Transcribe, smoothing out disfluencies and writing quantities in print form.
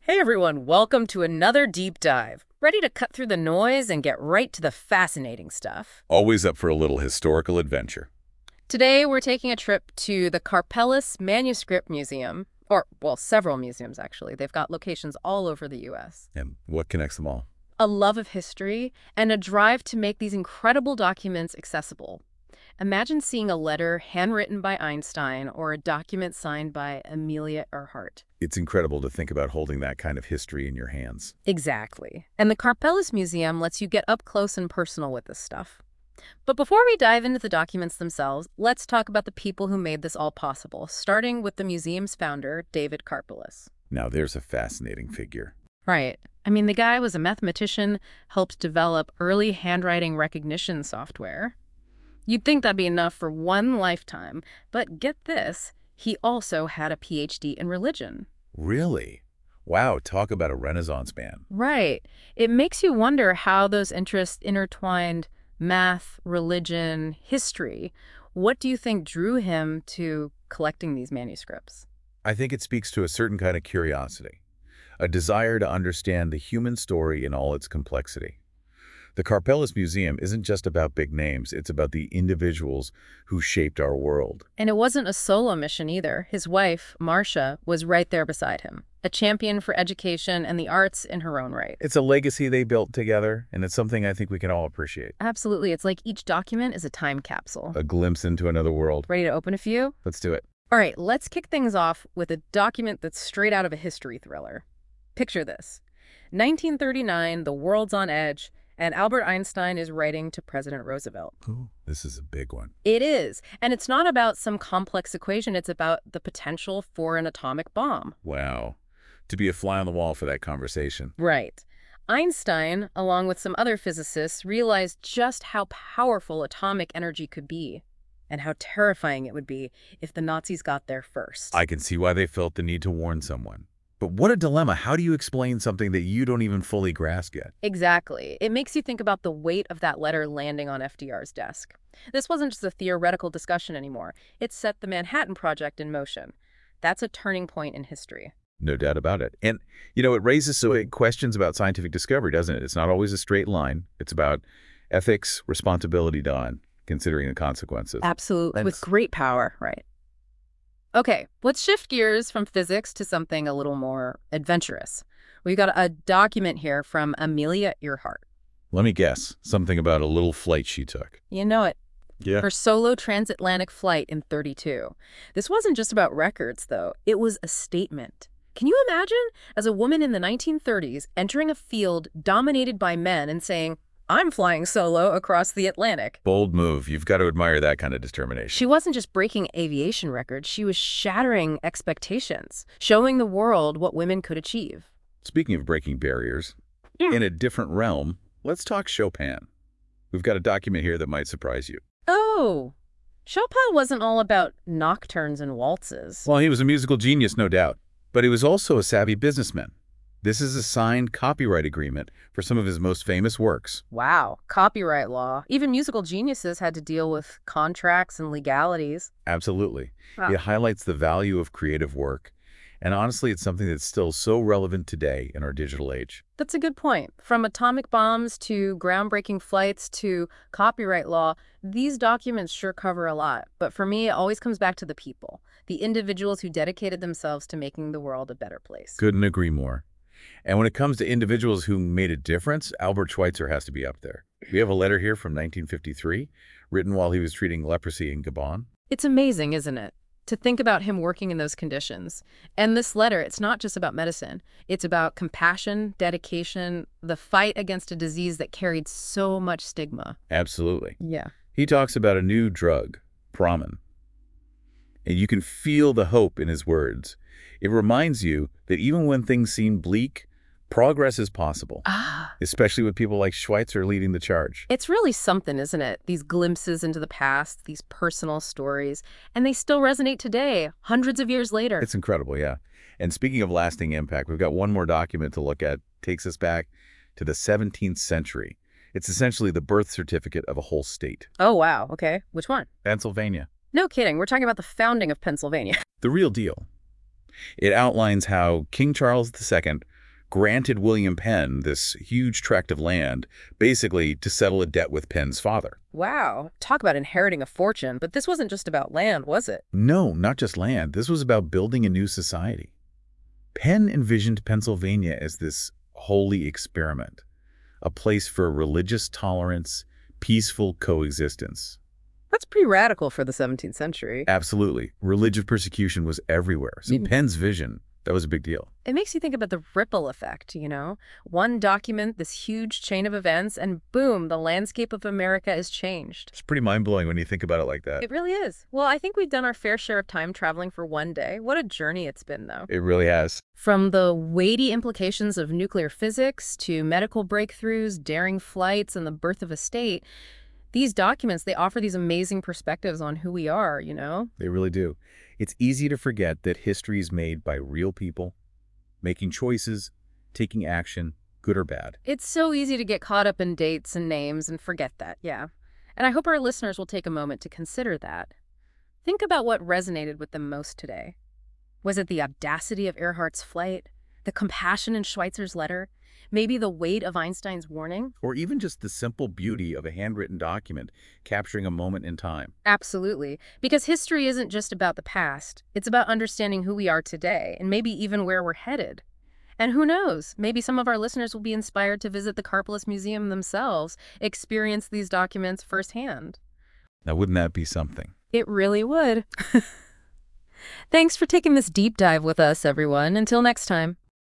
Hey everyone, welcome to another deep dive. Ready to cut through the noise and get right to the fascinating stuff. Always up for a little historical adventure. Today we're taking a trip to the Karpelis Manuscript Museum, or, well, several museums actually. They've got locations all over the US. And what connects them all? A love of history and a drive to make these incredible documents accessible. Imagine seeing a letter handwritten by Einstein or a document signed by Amelia Earhart. It's incredible to think about holding that kind of history in your hands. Exactly. And the Karpelis Museum lets you get up close and personal with this stuff. But before we dive into the documents themselves, let's talk about the people who made this all possible, starting with the museum's founder, David Karpelis. Now there's a fascinating figure. Right. I mean, the guy was a mathematician, helped develop early handwriting recognition software. You'd think that'd be enough for one lifetime, but get this, he also had a PhD in religion. Really? Wow, talk about a Renaissance man. Right. It makes you wonder how those interests intertwined: math, religion, history. What do you think drew him to collecting these manuscripts? I think it speaks to a certain kind of curiosity, a desire to understand the human story in all its complexity. The Karpelis Museum isn't just about big names, it's about the individuals who shaped our world. And it wasn't a solo mission either. His wife, Marcia, was right there beside him, a champion for education and the arts in her own right. It's a legacy they built together, and it's something I think we can all appreciate. Absolutely. It's like each document is a time capsule. A glimpse into another world. Ready to open a few? Let's do it. All right, let's kick things off with a document that's straight out of a history thriller. Picture this. 1939, the world's on edge, and Albert Einstein is writing to President Roosevelt. Ooh, this is a big one. It is. And it's not about some complex equation. It's about the potential for an atomic bomb. Wow. To be a fly on the wall for that conversation. Right. Einstein, along with some other physicists, realized just how powerful atomic energy could be and how terrifying it would be if the Nazis got there first. I can see why they felt the need to warn someone. But what a dilemma. How do you explain something that you don't even fully grasp yet? Exactly. It makes you think about the weight of that letter landing on FDR's desk. This wasn't just a theoretical discussion anymore. It set the Manhattan Project in motion. That's a turning point in history. No doubt about it. And, it raises questions about scientific discovery, doesn't it? It's not always a straight line. It's about ethics, responsibility done, considering the consequences. Absolutely. With great power, right? Okay, let's shift gears from physics to something a little more adventurous. We've got a document here from Amelia Earhart. Let me guess. Something about a little flight she took. You know it. Yeah. Her solo transatlantic flight in '32. This wasn't just about records, though. It was a statement. Can you imagine, as a woman in the 1930s, entering a field dominated by men and saying, "I'm flying solo across the Atlantic"? Bold move. You've got to admire that kind of determination. She wasn't just breaking aviation records, she was shattering expectations, showing the world what women could achieve. Speaking of breaking barriers, in a different realm, let's talk Chopin. We've got a document here that might surprise you. Oh, Chopin wasn't all about nocturnes and waltzes. Well, he was a musical genius, no doubt, but he was also a savvy businessman. This is a signed copyright agreement for some of his most famous works. Wow, copyright law. Even musical geniuses had to deal with contracts and legalities. Absolutely. Wow. It highlights the value of creative work. And honestly, it's something that's still so relevant today in our digital age. That's a good point. From atomic bombs to groundbreaking flights to copyright law, these documents sure cover a lot. But for me, it always comes back to the people, the individuals who dedicated themselves to making the world a better place. Couldn't agree more. And when it comes to individuals who made a difference, Albert Schweitzer has to be up there. We have a letter here from 1953, written while he was treating leprosy in Gabon. It's amazing, isn't it, to think about him working in those conditions. And this letter, it's not just about medicine. It's about compassion, dedication, the fight against a disease that carried so much stigma. Absolutely. Yeah. He talks about a new drug, Pramen. And you can feel the hope in his words. It reminds you that even when things seem bleak, progress is possible, especially with people like Schweitzer leading the charge. It's really something, isn't it? These glimpses into the past, these personal stories, and they still resonate today, hundreds of years later. It's incredible, yeah. And speaking of lasting impact, we've got one more document to look at. Takes us back to the 17th century. It's essentially the birth certificate of a whole state. Oh, wow. Okay. Which one? Pennsylvania. No kidding. We're talking about the founding of Pennsylvania. The real deal. It outlines how King Charles II granted William Penn this huge tract of land, basically to settle a debt with Penn's father. Wow, talk about inheriting a fortune, but this wasn't just about land, was it? No, not just land. This was about building a new society. Penn envisioned Pennsylvania as this holy experiment, a place for religious tolerance, peaceful coexistence. That's pretty radical for the 17th century. Absolutely. Religious persecution was everywhere. So Penn's vision, that was a big deal. It makes you think about the ripple effect, One document, this huge chain of events, and boom, the landscape of America is changed. It's pretty mind-blowing when you think about it like that. It really is. Well, I think we've done our fair share of time traveling for one day. What a journey it's been, though. It really has. From the weighty implications of nuclear physics to medical breakthroughs, daring flights, and the birth of a state, these documents, they offer these amazing perspectives on who we are, They really do. It's easy to forget that history is made by real people, making choices, taking action, good or bad. It's so easy to get caught up in dates and names and forget that, yeah. And I hope our listeners will take a moment to consider that. Think about what resonated with them most today. Was it the audacity of Earhart's flight? The compassion in Schweitzer's letter? Maybe the weight of Einstein's warning? Or even just the simple beauty of a handwritten document capturing a moment in time. Absolutely. Because history isn't just about the past. It's about understanding who we are today and maybe even where we're headed. And who knows, maybe some of our listeners will be inspired to visit the Karplus Museum themselves, experience these documents firsthand. Now, wouldn't that be something? It really would. Thanks for taking this deep dive with us, everyone. Until next time.